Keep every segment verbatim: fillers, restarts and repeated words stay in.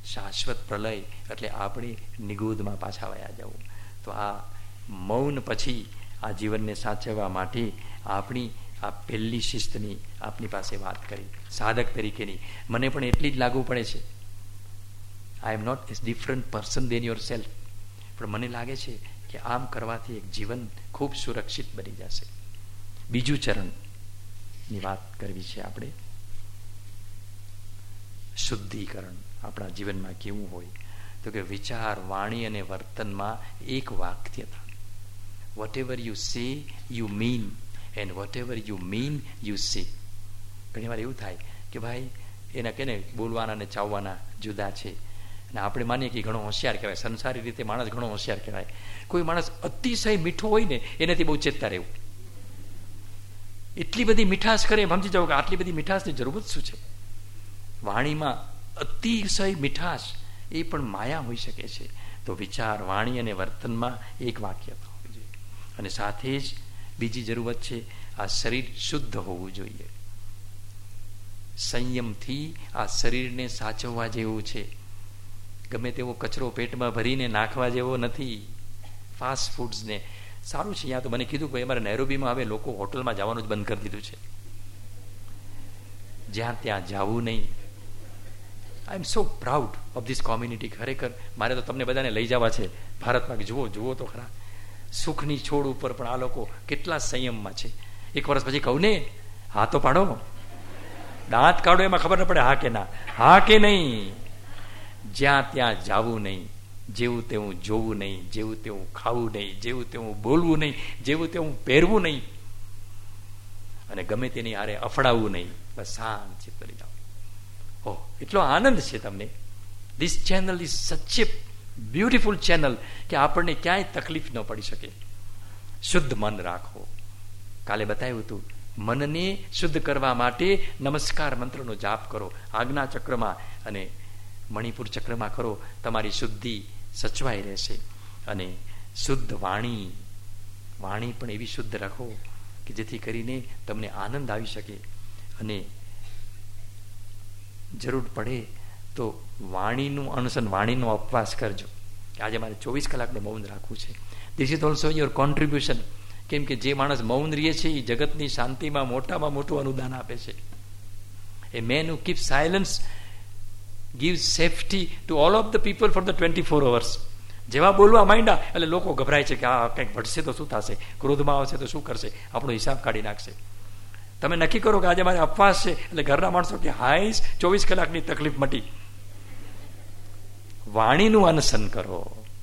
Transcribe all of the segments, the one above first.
શાશ્વત પ્રલય એટલે આપણે નિગૂઢમાં પાછા વયા જવું. તો આ મૌન પછી આ જીવનને સાચવવા માટે આપણી આ પહેલી શિસ્તની આપની પાસે વાત કરી, સાધક તરીકેની. મને પણ એટલી જ લાગુ પડે છે. I am not a different person than yourself, પણ મને લાગે છે કે આમ કરવાથી એક જીવન ખૂબ સુરક્ષિત બની જશે. બીજું ચરણની વાત કરવી છે આપણે, શુદ્ધિકરણ આપણા જીવનમાં કેવું હોય. તો કે વિચાર, વાણી અને વર્તનમાં એક વાક્યતા. Whatever you say you mean, and whatever you mean you say. ઘણી વાર એવું થાય કે ભાઈ એના કે ને બોલવાના ને ચાવવાના જુદા છે, અને આપણે માનીએ કે ઘણો હોશિયાર કહેવાય. સંસારી રીતે માણસ ઘણો હોશિયાર કહેવાય. કોઈ માણસ અતિશય મીઠો હોય ને એનાથી બહુ ચેતતા રહેવું. એટલી બધી મીઠાશ કરે, સમજી જાવ કે આટલી બધી મીઠાશની જરૂર જ શું છે. વાણીમાં અતિશય મીઠાશ એ પણ માયા હોઈ શકે છે. તો વિચાર, વાણી અને વર્તનમાં એક વાક્યતા હોવી જોઈએ. અને સાથે જ બીજી જરૂરત છે, આ શરીર શુદ્ધ હોવું જોઈએ. સંયમથી આ શરીરને સાચવવા જેવું છે. ગમે તેવો કચરો પેટમાં ભરીને નાખવા જેવો નથી. ફાસ્ટ ફૂડ્સને સારું છે. અહીંયા તો મને કીધું કે અમારે નૈરોબીમાં હવે લોકો હોટલમાં જવાનું જ બંધ કરી દીધું છે. જ્યાં ત્યાં જવું નહીં. I am so proud of this community. ખરેખર મારે તો તમને બધાને લઈ જવા છે ભારતમાં, કે જુઓ જુઓ તો ખરા. સુખની છોડ ઉપર પણ આ લોકો કેટલા સંયમમાં છે. એક વર્ષ પછી કહું ને, હા તો પાડો, દાંત કાઢો, એમાં ખબર ન પડે હા કે ના, હા કે નહીં. જ્યાં ત્યાં જાવું નહીં, જેવું તેવું જોવું નહીં, જેવું તેવું ખાવું નહીં, જેવું તેવું બોલવું નહીં, જેવું તેવું પહેરવું નહીં, અને ગમે તેની હારે અફડાવવું નહીં. બસ શાંત ચિત્ત કરી જાઓ. ઓહ, એટલો આનંદ છે તમને. ધીસ ચેનલ ઇઝ સચ એ બ્યુટીફુલ ચેનલ કે આપણને ક્યાંય તકલીફ ન પડી શકે. શુદ્ધ મન રાખો. કાલે બતાવ્યું હતું, મનને શુદ્ધ કરવા માટે નમસ્કાર મંત્રનો જાપ કરો. આજ્ઞા ચક્રમાં અને મણિપુર ચક્રમાં કરો. તમારી શુદ્ધિ સચવાઈ રહેશે. અને શુદ્ધ વાણી, વાણી પણ એવી શુદ્ધ રાખો કે જેથી કરીને તમને આનંદ આવી શકે. અને જરૂર પડે તો વાણીનું અનુસરણ, વાણીનો ઉપવાસ કરજો. આજે મારે ચોવીસ કલાકનું મૌન રાખવું છે. This is also your contribution. કેમ કે જે માણસ મૌન રહે છે એ જગતની શાંતિમાં મોટામાં મોટું અનુદાન આપે છે. A man who keep silence gives safety to all of the people for the twenty-four hours. જેવા બોલવા માંડ્યા એટલે લોકો ગભરાય છે કે આ કંઈક ભટશે તો શું થશે, ક્રોધમાં આવશે તો શું કરશે, આપણો હિસાબ કાઢી નાખશે. તમે નક્કી કરો કે આજે મારે અપવાસ છે એટલે ઘરના માણસો કે હાઈસ ચોવીસ કલાકની તકલીફ મટી. વાણીનું અનશન કરો.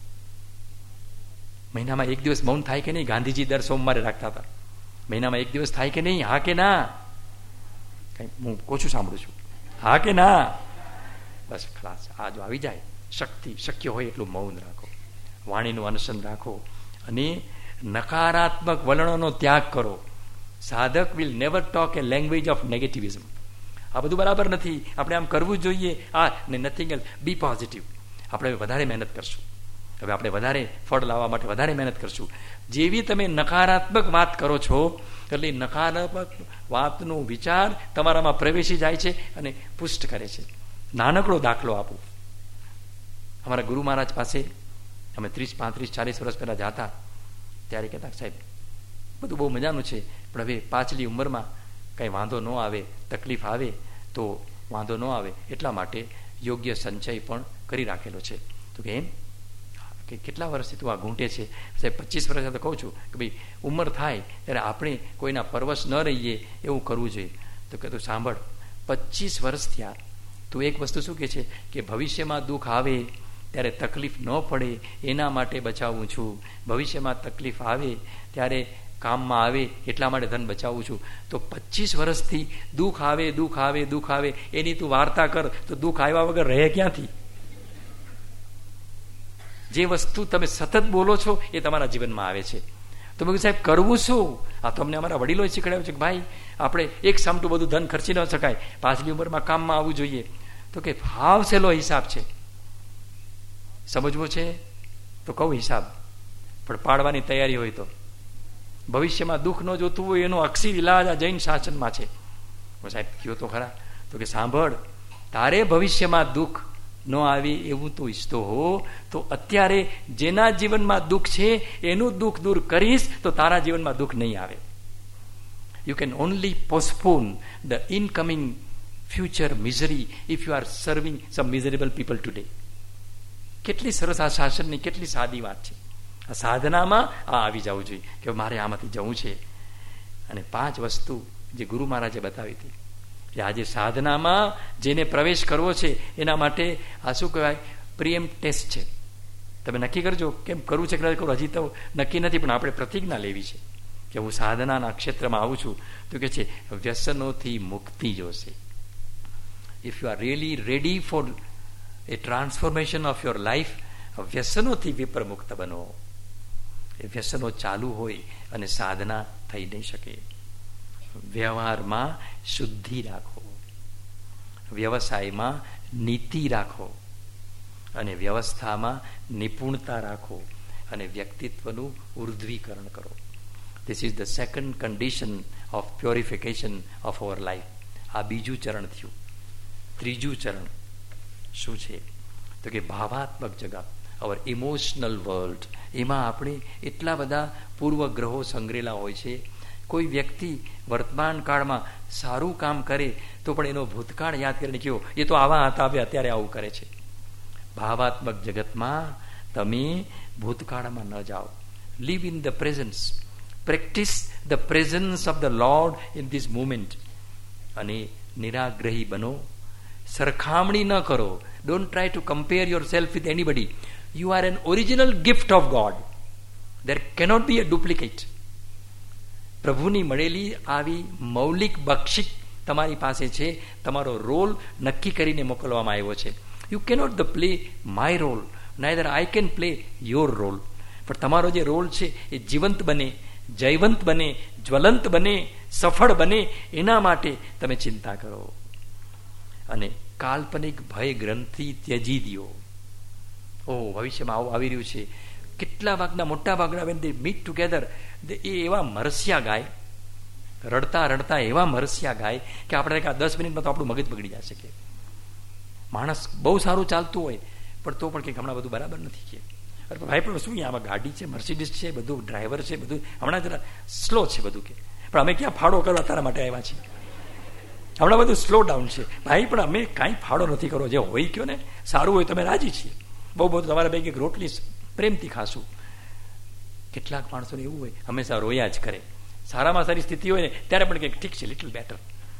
મહિનામાં એક દિવસ મૌન થાય કે નહીં? ગાંધીજી દર સોમવારે રાખતા હતા. મહિનામાં એક દિવસ થાય કે નહીં? હા કે ના? કઈ હું ઓછું સાંભળું છું. હા કે ના? બસ ખલાસ. આ જો આવી જાય, શક્તિ શક્ય હોય એટલું મૌન રાખો, વાણીનું અનશન રાખો, અને નકારાત્મક વલણોનો ત્યાગ કરો. સાધક will never talk a language of negativism. આ બધું બરાબર નથી, આપણે આમ કરવું જોઈએ, આ ને નથિંગ એલ્સ. B positive. આપણે વધારે મહેનત કરશું. હવે આપણે વધારે ફળ લાવવા માટે વધારે મહેનત કરશું. જેવી તમે નકારાત્મક વાત કરો છો એટલે નકારાત્મક વાતનો વિચાર તમારામાં પ્રવેશી જાય છે અને પુષ્ટ કરે છે. નાનકડો દાખલો આપું. અમારા ગુરુ મહારાજ પાસે અમે ત્રીસ પાંત્રીસ ચાલીસ વર્ષ પહેલા જાતા ત્યારે કહેતા, સાહેબ બધું બહુ મજાનું છે, પણ હવે પાછલી ઉંમરમાં કંઈ વાંધો ન આવે, તકલીફ આવે તો વાંધો ન આવે એટલા માટે યોગ્ય સંચય પણ કરી રાખેલો છે. તો કે એમ કે કેટલા વર્ષથી તું આ ઘૂંટે છે? સાહેબ પચીસ વર્ષ તો કહું છું કે ભાઈ ઉંમર થાય ત્યારે આપણે કોઈના પરવશ ન રહીએ એવું કરવું જોઈએ. તો કે તું સાંભળ, પચીસ વર્ષ થયા, તું એક વસ્તુ શું કહે છે કે ભવિષ્યમાં દુઃખ આવે ત્યારે તકલીફ ન પડે એના માટે બચાવું છું, ભવિષ્યમાં તકલીફ આવે ત્યારે કામમાં આવે એટલા માટે ધન બચાવું છું. તો પચીસ વર્ષથી દુઃખ આવે દુઃખ આવે દુઃખ આવે એની તું વાર્તા કર તો દુઃખ આવ્યા વગર રહે ક્યાંથી? જે વસ્તુ તમે સતત બોલો છો એ તમારા જીવનમાં આવે છે. તો મેં સાહેબ કરવું શું? આ તો અમને અમારા વડીલોએ શીખડાવ્યું છે કે ભાઈ આપણે એક સામટું બધું ધન ખર્ચી ન શકાય, પાછલી ઉંમરમાં કામમાં આવવું જોઈએ. તો કે ભાવ સેલો હિસાબ છે, સમજવો છે તો કહું હિસાબ, પણ પાડવાની તૈયારી હોય તો. ભવિષ્યમાં દુઃખ ન જોતું હોય એનો અક્ષી ઇલાજ આ જૈન શાસનમાં છે. સાહેબ કયો તો ખરા. તો કે સાંભળ, તારે ભવિષ્યમાં દુઃખ ન આવે એવું તો ઈચ્છતો હો તો અત્યારે જેના જીવનમાં દુઃખ છે એનું દુઃખ દૂર કરીશ તો તારા જીવનમાં દુઃખ નહીં આવે. You can only postpone the incoming future misery if you are serving some miserable people today. કેટલી સરસ આ શાસનની કેટલી સાદી વાત છે. આ સાધનામાં આ આવી જવું જોઈએ કે મારે આમાંથી જવું છે. અને પાંચ વસ્તુ જે ગુરુ મહારાજે બતાવી હતી કે આજે સાધનામાં જેને પ્રવેશ કરવો છે એના માટે આ શું કહેવાય, પ્રિએમ ટેસ્ટ છે. તમે નક્કી કરજો કેમ કરવું છે કે કરું, હજી તો નક્કી નથી, પણ આપણે પ્રતિજ્ઞા લેવી છે કે હું સાધનાના ક્ષેત્રમાં આવું છું તો કે છે વ્યસનોથી મુક્તિ જોશે. If you are really ready for a transformation of your life, વ્યસનોથી વિપર મુક્ત બનો. એ વ્યસનો ચાલુ હોય અને સાધના થઈ નહીં શકે. વ્યવહારમાં શુદ્ધિ રાખો, વ્યવસાયમાં નીતિ રાખો, અને વ્યવસ્થામાં નિપુણતા રાખો, અને વ્યક્તિત્વનું ઉર્ધ્વીકરણ કરો. This is the second condition of purification of our life. આ બીજું ચરણ થયું. ત્રીજું ચરણ શું છે તો કે ભાવાત્મક જગત, અવર ઇમોશનલ વર્લ્ડ. એમાં આપણે એટલા બધા પૂર્વગ્રહો સંગ્રહેલા હોય છે. કોઈ વ્યક્તિ વર્તમાન કાળમાં સારું કામ કરે તો પણ એનો ભૂતકાળ યાદ કરીને કહ્યો એ તો આવા હતા, હવે અત્યારે આવું કરે છે. ભાવાત્મક જગતમાં તમે ભૂતકાળમાં ન જાઓ. Live in the presence. Practice the presence of the lord in this moment. અને નિરાગ્રહી બનો. સરખામણી ન કરો. Don't try to compare yourself with anybody. You are an original gift of God. There cannot be a duplicate. પ્રભુની મળેલી આવી મૌલિક બક્ષિક તમારી પાસે છે. તમારો રોલ નક્કી કરીને મોકલવામાં આવ્યો છે. You cannot the play my role, neither I can play your role. પણ તમારો જે રોલ છે એ જીવંત બને, જયવંત બને, જ્વલંત બને, સફળ બને, એના માટે તમે ચિંતા કરો. અને કાલ્પનિક ભય ગ્રંથિ ત્યજી દો. ઓ ભવિષ્યમાં આવું આવી રહ્યું છે. કેટલા ભાગના મોટા ભાગના વેન દે મીટ ટુગેધર એ એવા મરસિયા ગાય, રડતા રડતા એવા મરસિયા ગાય કે આપણે દસ મિનિટમાં તો આપણું મગજ બગડી જશે. કે માણસ બહુ સારું ચાલતું હોય પણ તો પણ કંઈક હમણાં બધું બરાબર નથી. કે અરે ભાઈ પણ શું આમાં ગાડી છે, મર્સિડીઝ છે, બધું ડ્રાઈવર છે, બધું હમણાં જરા સ્લો છે બધું. કે પણ અમે ક્યાં ફાળો કરવા તારા માટે આવ્યા છીએ? હમણાં બધું સ્લો ડાઉન છે ભાઈ, પણ અમે કાંઈ ફાળો નથી કરવો. જે હોય કયો ને સારું હોય તમે રાજી છીએ. બહુ બધું તમારા ભાઈ કે રોટલી પ્રેમથી ખાશું. કેટલાક માણસોને એવું હોય હંમેશા રોયા જ કરે. સારામાં સારી સ્થિતિ હોય ને ત્યારે પણ કંઈક ઠીક છે, લિટલ બેટર.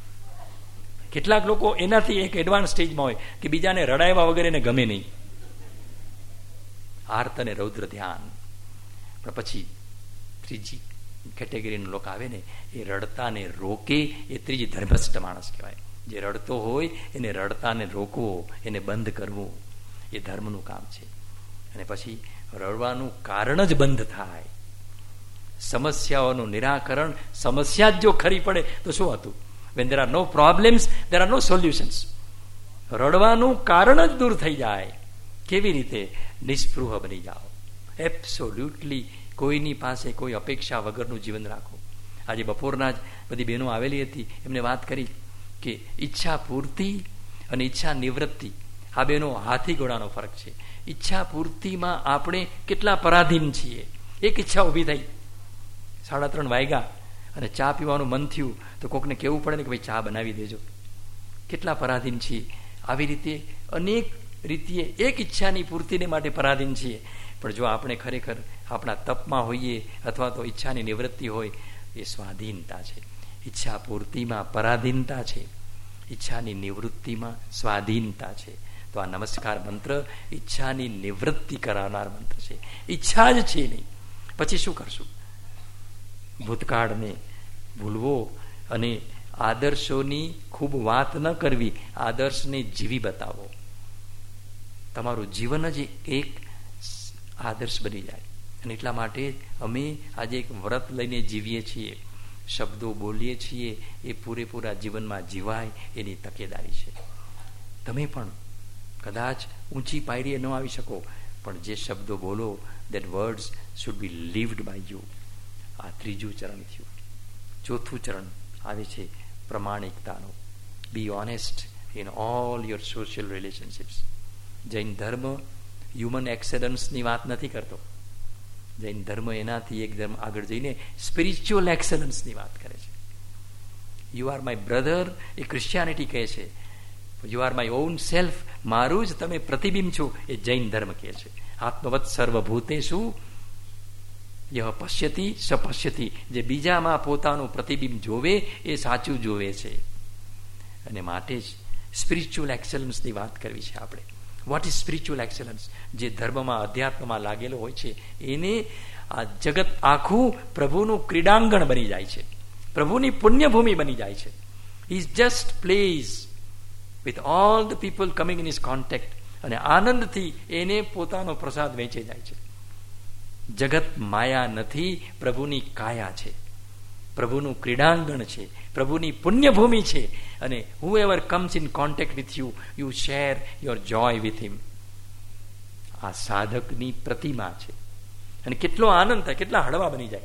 કેટલાક લોકો એનાથી એક એડવાન્સ સ્ટેજમાં હોય કે બીજાને રડાવ્યા વગર એને ગમે નહીં. આર્ત અને રૌદ્ર ધ્યાન. પણ પછી ત્રીજી કેટેગરીના લોકો આવે ને એ રડતાને રોકે, એ ત્રીજી ધર્મસ્થ માણસ કહેવાય. જે રડતો હોય એને રડતાને રોકવો, એને બંધ કરવું, એ ધર્મનું કામ છે. અને પછી રડવાનું કારણ જ બંધ થાય. સમસ્યાઓનું નિરાકરણ, સમસ્યા જ જો ખરી પડે તો શું હતું? when there are no problems there are no solutions. રડવાનું કારણ જ દૂર થઈ જાય. કેવી રીતે? નિસ્પૃહ બની જાઓ. એબ્સોલ્યુટલી કોઈની પાસે કોઈ અપેક્ષા વગરનું જીવન રાખો. આજે બપોરના જ બધી બહેનો આવેલી હતી, એમને વાત કરી કે ઈચ્છા પૂર્તિ અને ઈચ્છા નિવૃત્તિ આ બેનો હાથી ઘોડાનો ફરક છે. ઈચ્છા પૂર્તિમાં આપણે કેટલા પરાધીન છીએ. એક ઈચ્છા ઊભી થઈ, સાડા ત્રણ વાગ્યા અને ચા પીવાનું મન થયું તો કોકને કહેવું પડે ને કે ભાઈ ચા બનાવી દેજો. કેટલા પરાધીન છીએ. આવી રીતે અનેક રીતે એક ઈચ્છાની પૂર્તિને માટે પરાધીન છીએ. પણ જો આપણે ખરેખર આપણા તપમાં હોઈએ અથવા તો ઈચ્છાની નિવૃત્તિ હોય, એ સ્વાધીનતા છે. ઈચ્છા પૂર્તિમાં પરાધીનતા છે, ઈચ્છાની નિવૃત્તિમાં સ્વાધીનતા છે. તો આ નમસ્કાર મંત્ર ઈચ્છાની નિવૃત્તિ કરાવનાર મંત્ર છે. ઈચ્છા જ છે નહીં, પછી શું કરશું? ભૂતકાળને ભૂલવો અને આદર્શોની ખૂબ વાત ન કરવી, આદર્શને જીવી બતાવો. તમારું જીવન જ એક આદર્શ બની જાય. અને એટલા માટે અમે આજે એક વ્રત લઈને જીવીએ છીએ. શબ્દો બોલીએ છીએ એ પૂરેપૂરા જીવનમાં જીવાય એની તકેદારી છે. તમે પણ કદાચ ઊંચી પાયરીએ ન આવી શકો, પણ જે શબ્દો બોલો, that words should be lived by you. આ ત્રીજું ચરણ થયું. ચોથું ચરણ આવે છે પ્રમાણિકતાનું. Be honest in all your social relationships. Jain ધર્મ હ્યુમન એક્સેલન્સની વાત નથી કરતો. જૈન ધર્મ એનાથી એક ધર્મ આગળ જઈને સ્પિરિચ્યુઅલ એક્સેલન્સની વાત કરે છે. યુ આર માય બ્રધર એ ક્રિશ્ચિયાનિટી કહે છે. You are my own self, મારું જ તમે પ્રતિબિંબ છો, એ જૈન ધર્મ કહે છે. આત્મવત સર્વભૂતેષુ યહ પશ્યતિ સ પશ્યતિ, જે બીજામાં પોતાનું પ્રતિબિંબ જોવે એ સાચું જોવે છે. અને માટે જ સ્પિરિચ્યુઅલ એક્સેલન્સની વાત કરવી છે આપણે. What is spiritual excellence? જે ધર્મમાં અધ્યાત્મમાં લાગેલો હોય છે એને આ જગત આખું પ્રભુનું ક્રીડાંગણ બની જાય છે, પ્રભુની પુણ્યભૂમિ બની જાય છે. He just plays with all the people coming in his contact, અને આનંદથી એને પોતાનો પ્રસાદ વેચે જાય છે. જગત માયા નથી, પ્રભુની કાયા છે, પ્રભુનું ક્રીડાંગણ છે, પ્રભુની પુણ્યભૂમિ છે. અને whoever comes in contact with you, you share your joy with him. આ સાધકની પ્રતિમા છે. અને કેટલો આનંદ થાય, કેટલા હળવા બની જાય.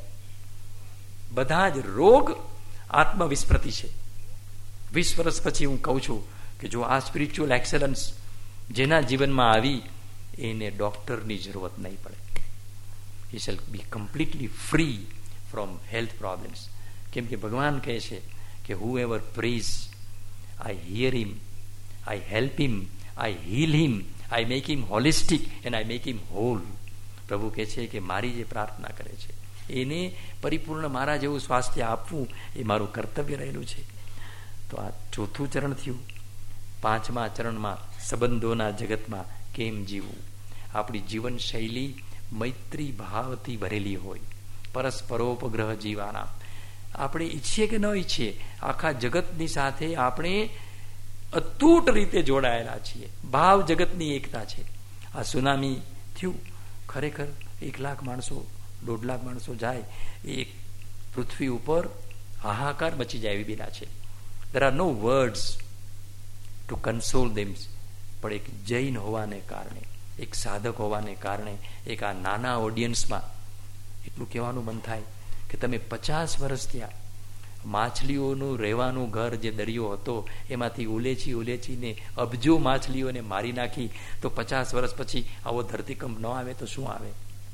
બધા જ રોગ આત્મવિસ્મૃતિ છે. વીસ વર્ષ પછી હું કહું છું કે જો આ સ્પિરિચ્યુઅલ એક્સેલન્સ જેના જીવનમાં આવી, એને ડોક્ટરની જરૂરત નહીં પડે. He shall be completely free from health problems. કેમ કે ભગવાન કહે છે કે whoever prays, I hear him, I help him, I heal him, I make him holistic and I make him whole. પ્રભુ કહે છે કે મારી જે પ્રાર્થના કરે છે એને પરિપૂર્ણ મારા જેવું સ્વાસ્થ્ય આપવું એ મારું કર્તવ્ય રહેલું છે. તો આ ચોથું ચરણ થયું. પાંચમા ચરણમાં સંબંધોના જગતમાં કેમ જીવવું. આપણી જીવનશૈલી મૈત્રી ભાવથી ભરેલી હોય, પરસ્પરોપગ્રહ જીવાના. આપણે ઈચ્છીએ કે ન ઈચ્છીએ આખા જગતની સાથે આપણે અતૂટ રીતે જોડાયેલા છીએ. ભાવ જગતની એકતા છે. આ સુનામી થયું, ખરેખર એક લાખ માણસો દોઢ લાખ માણસો જાય, એક પૃથ્વી ઉપર હાહાકાર મચી જાય એવી બેલા છે. there are no words to console them. પણ એક જૈન હોવાને કારણે, એક સાધક હોવાને કારણે, એક આ નાના ઓડિયન્સમાં એટલું કહેવાનું મન થાય કે તમે પચાસ વર્ષ ત્યાં માછલીઓનું રહેવાનું ઘર જે દરિયો હતો એમાંથી ઉલેચી ઉલેચીને અબજો માછલીઓને મારી નાખી, તો પચાસ વર્ષ પછી આવો ધરતીકંપ ન આવે તો શું આવે?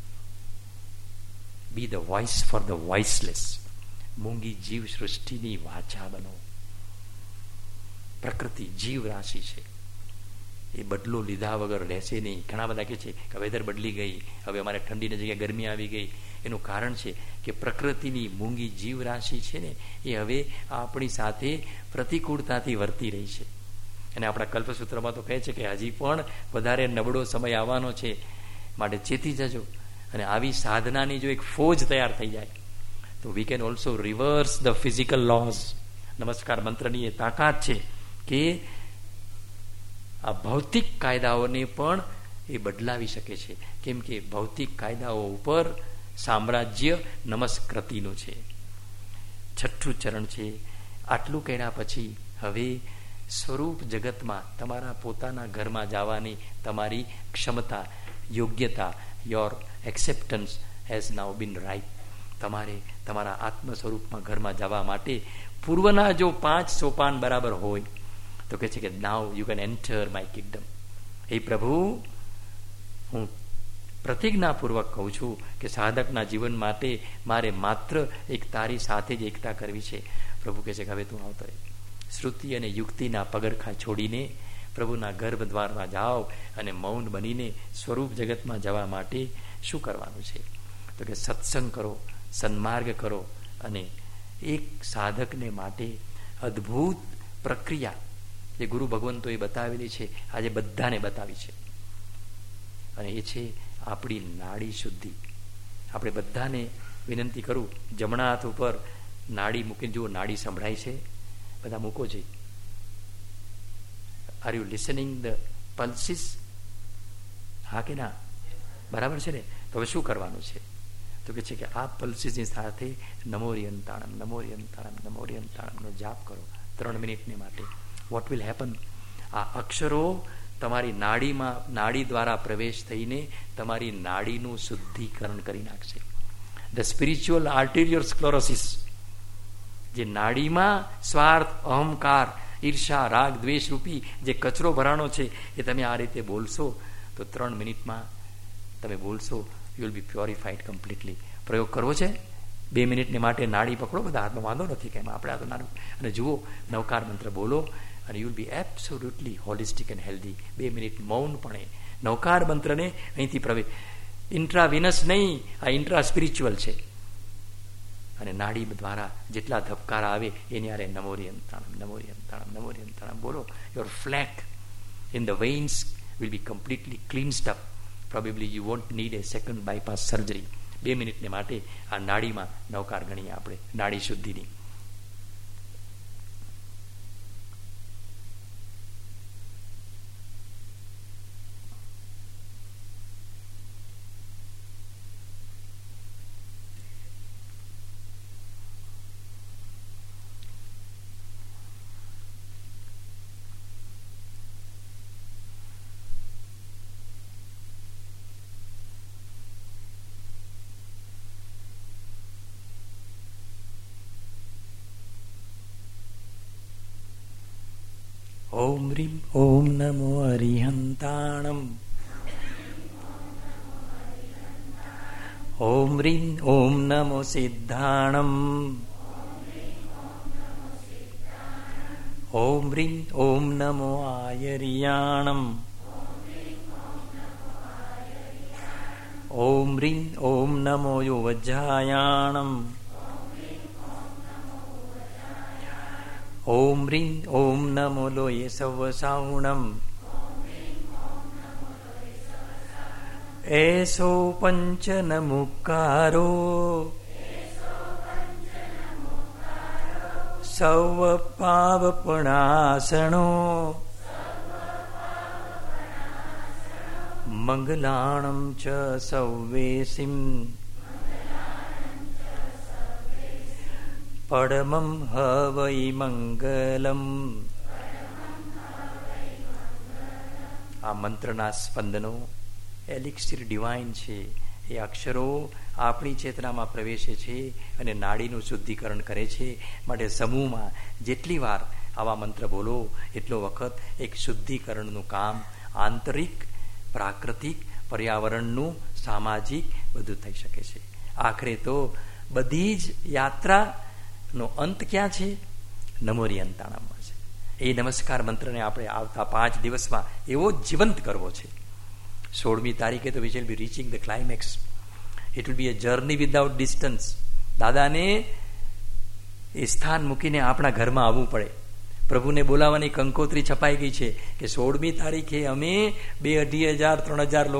Be the voice for the voiceless. મૂંગી જીવ સૃષ્ટિની વાચા બનો. પ્રકૃતિ જીવ રાશિ છે, એ બદલો લીધા વગર રહેશે નહીં. ઘણા બધા કહે છે કે વેધર બદલી ગઈ, હવે અમારે ઠંડીની જગ્યાએ ગરમી આવી ગઈ. એનું કારણ છે કે પ્રકૃતિની મૂંગી જીવ રાશિ છે ને એ હવે આપણી સાથે પ્રતિકૂળતાથી વર્તી રહી છે. અને આપણા કલ્પસૂત્રમાં તો કહે છે કે હજી પણ વધારે નબળો સમય આવવાનો છે, માટે ચેતી જજો. અને આવી સાધનાની જો એક ફોજ તૈયાર થઈ જાય તો we can also reverse the physical laws. નમસ્કાર મંત્રની એ તાકાત છે કે આ ભૌતિક કાયદાઓને પણ એ બદલાવી શકે છે. કેમ કે ભૌતિક કાયદાઓ ઉપર સામ્રાજ્ય નમસ્કૃતિનું છે. છઠ્ઠું ચરણ છે. આટલું કર્યા પછી હવે સ્વરૂપ જગતમાં તમારા પોતાના ઘરમાં જવાની તમારી ક્ષમતા, યોગ્યતા, your acceptance has now been right. તમારે તમારા આત્મ સ્વરૂપમાં ઘરમાં જવા માટે પૂર્વના જો પાંચ સોપાન બરાબર હોય તો કહે છે કે now you can enter my kingdom. હે પ્રભુ, હું પ્રતિજ્ઞાપૂર્વક કહું છું કે સાધકના જીવન માટે મારે માત્ર એક તારી સાથે જ એકતા કરવી છે. પ્રભુ કહે છે કે હવે તું આવતો રહે. શ્રુતિ અને યુક્તિના પગરખા છોડીને પ્રભુના ગર્ભ દ્વારમાં જાઓ અને મૌન બનીને સ્વરૂપ જગતમાં જવા માટે શું કરવાનું છે? તો કે સત્સંગ કરો, સન્માર્ગ કરો. અને એક સાધકને માટે અદ્ભુત પ્રક્રિયા જે ગુરુ ભગવંતોએ બતાવેલી છે, આજે બધાને બતાવી છે. અને એ છે આપણી નાડી શુદ્ધિ. આપણે બધાને વિનંતી કરું, જમણા હાથ ઉપર નાડી મૂકીને જુઓ, નાડી સંભળાય છે? બધા મૂકો છે. Are you listening the pulses? હા કે ના? બરાબર છે ને? તો હવે શું કરવાનું છે? તો કે છે કે આ પલ્સિસની સાથે નમોરિયંતાણમ નમોરિયંતાણમ નમોરિયંતાણમનો જાપ કરો ત્રણ મિનિટની માટે. What will happen? આ અક્ષરો તમારી નાડીમાં, નાડી દ્વારા પ્રવેશ થઈને તમારી નાડીનું શુદ્ધિકરણ કરી નાખશે. ધ સ્પિરિચ્યુઅલ આર્ટેરિયલ સ્ક્લેરોસિસ, જે નાડીમાં સ્વાર્થ, અહંકાર ઈર્ષા રાગ દ્વેષ રૂપી જે કચરો ભરાણો છે એ તમે આ રીતે બોલશો તો ત્રણ મિનિટમાં તમે બોલશો, you will be purified completely. પ્રયોગ કરવો છે? બે મિનિટને માટે નાડી પકડો, બધા હાથમાં વાંધો નથી કેમ આપણે આ તો નાનું, અને જુઓ નવકાર મંત્ર બોલો અને you will be absolutely holistic and healthy. બે મિનિટ મૌનપણે નવકાર મંત્રને અહીંથી પ્રવેશ, ઇન્ટ્રાવિનસ નહીં, આ ઇન્ટ્રા સ્પિરિચ્યુઅલ છે. અને નાડી દ્વારા જેટલા ધબકારા આવે એની આરે નમોરી અંતાણમ નમોરી અંતાણમ નમોરી અંતાણમ બોલો. Your plaque in the veins will be completely cleansed up. Probably you won't need a second bypass surgery. બે મિનિટને માટે આ નાડીમાં નવકાર ગણીએ આપણે, નાડી શુદ્ધિની. ઓમ રીમ ઓમ નમો અરિહંતાણમ. ઓમ રીમ ઓમ નમો સિદ્ધાણમ. ઓમ રીમ ઓમ નમો આયરિયાણમ. ઓમ રીમ ઓમ નમો યુવજાયાણમ. ઓમ રીમ ઓમ નમો લોય સવસાઉણમ. એસો પંચન મુકારો સૌ પાવપણાસણો મંગલાણમ ચ સૌવેસિમ પડમમ હવૈ મંગલમ. આ મંત્રના સ્પંદનો એલિક્સિર ડિવાઇન છે. એ અક્ષરો આપણી ચેતનામાં પ્રવેશે છે અને નાડીનું શુદ્ધિકરણ કરે છે. માટે સમૂહમાં જેટલી વાર આવા મંત્ર બોલો એટલો વખત એક શુદ્ધિકરણનું કામ આંતરિક, પ્રાકૃતિક, પર્યાવરણનું, સામાજિક બધું થઈ શકે છે. આખરે તો બધી જ યાત્રા નો અંત ક્યાં છે? નમોરી અંતાણામાં છે. એ નમસ્કાર મંત્રને આપણે આવતા પાંચ દિવસમાં એવો જીવંત કરવો છે. સોળમી તારીખે તો we will be reaching the climax. It will be a journey without distance. દાદાને એ સ્થાન મૂકીને આપણા ઘરમાં આવવું પડે. પ્રભુને બોલાવવાની કંકોત્રી છપાઈ ગઈ છે કે સોળમી તારીખે અમે બે અઢી હજાર ત્રણ હજાર લોકો